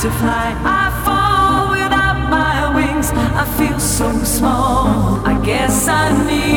to fly. I fall without my wings. I feel so small. I guess I need